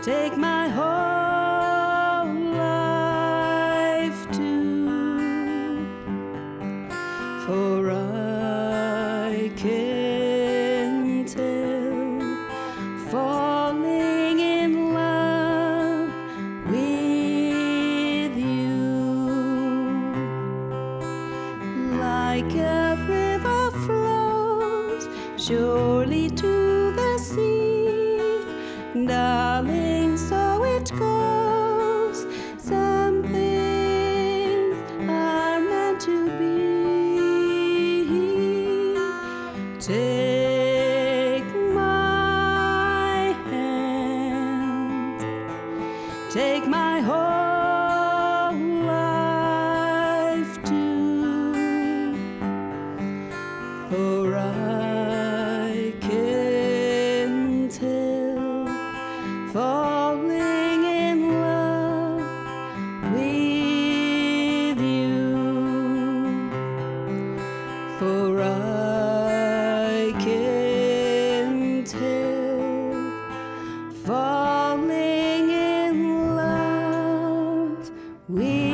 take my whole life too, for I can tell, falling in love with you, like a river flows surely to the sea, darling, so it goes. Some things are meant to be. Take my hand, take my whole life too, for I can tell, falling in love with you, for I can tell, falling in love with